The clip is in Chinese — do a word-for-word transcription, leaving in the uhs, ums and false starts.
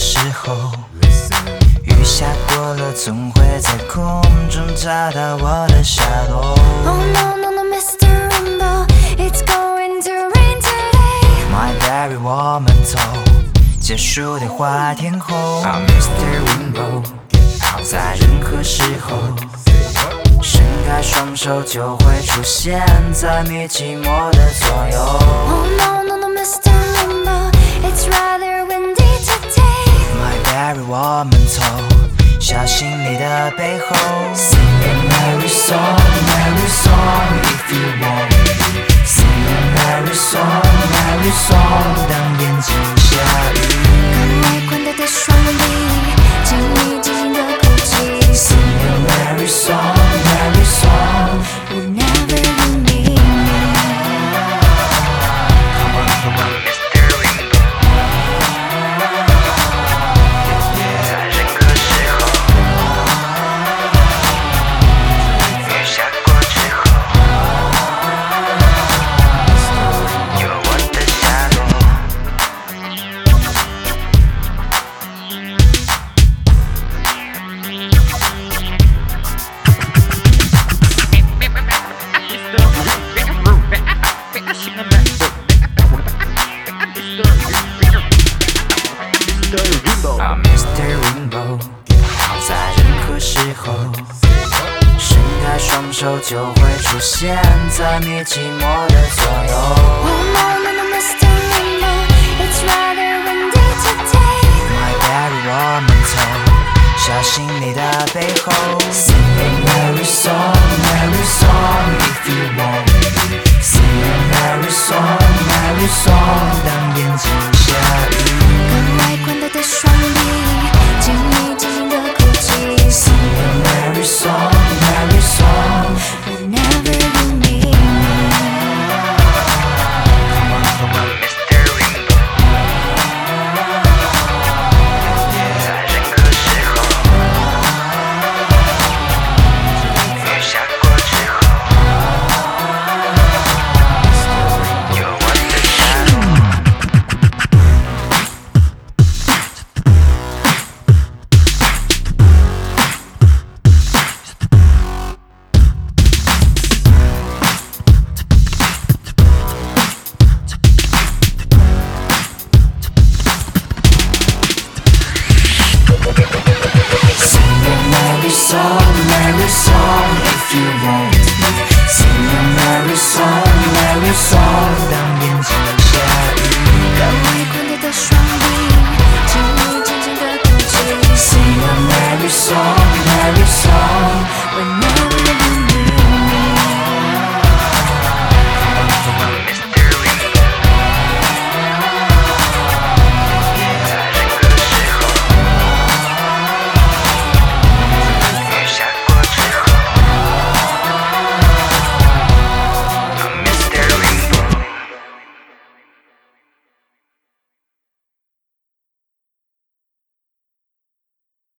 时候，雨下过了，总会在空中找到我的下落。 Oh no no no, Mister Rainbow, it's going to rain today. My baby， 我们走结束电话天后。I'm Mister Rainbow， 在任何时候，伸开双手就会出现在你寂寞的左右。 Oh no no no, Mister Rainbow, it's rather windy today. My baby， 我们走，小心你的背后。Sing a merry song, merry song if you want. Sing a merry song, merry song， 当眼睛下雨。 赶快宽大的双臂，请你静静的哭泣。 Sing a merry song, merry song Whenever you need me. Come on, come on, Mister Rainbow。 在任何时候，雨下过之后，有我的下落。I'm Mister Rainbow， 在任何时候，伸开双手就会出现在你寂寞的左右。 Oh no no no, Mister Rainbow, it's rather windy today. My baby， 我们走，小心你的背后。Sing a merry song, merry song if you want. Sing a merry song, merry song， 当眼睛下雨。 赶快宽大的双臂，请你静静的哭泣。 Sing a merry song, merry song Whenever you need me. Come on, come on, Mister Rainbow。 在任何时候，雨下过之后，有我的下落。Sing a merry song, merry song if you want.